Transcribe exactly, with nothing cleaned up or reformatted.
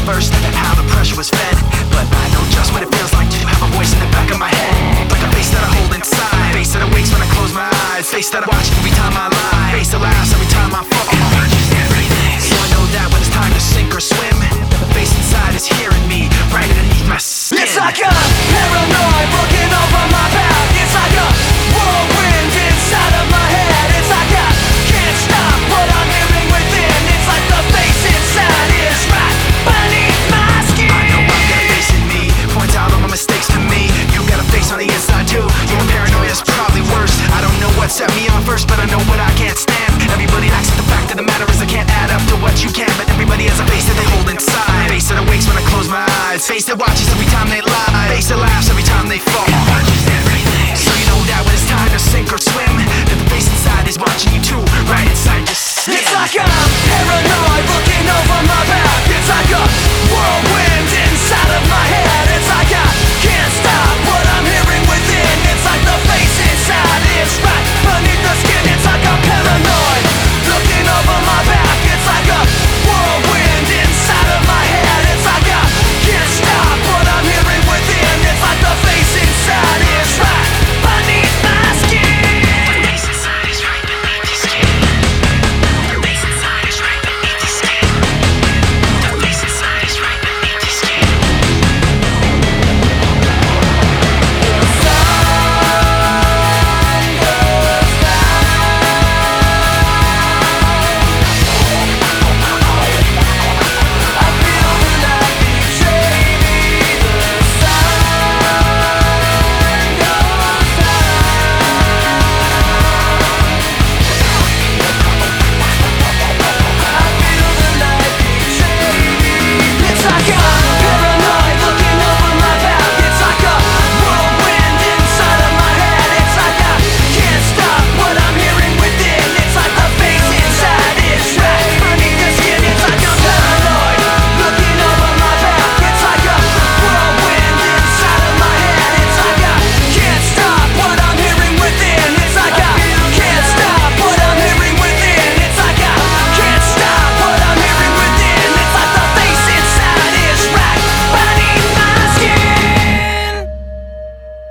first, how the pressure was fed. But I know just what it feels like to have a voice in the back of my head, like a face that I hold inside, face that awakes when I close my eyes, face that I watch every time I lie, face that laughs every time I fall. So I know that when it's time to sink or swim, the face inside is hearing me right underneath my skin. It's like a paranoid looking over my back. It's like a whirlwind inside of my head. It's like I can't stop what I'm hearing within. It's like the face inside is right beneath my skin. I know I've got a face in me, points out all my mistakes to me. You got a face on the inside too, your paranoia is probably worse. I don't know what set me on first, but I know what I can't stand. Everybody acts like the fact of the matter is I can't add up to what you can. But everybody has a face that they hold inside, face that awakes when I close my eyes, face that watches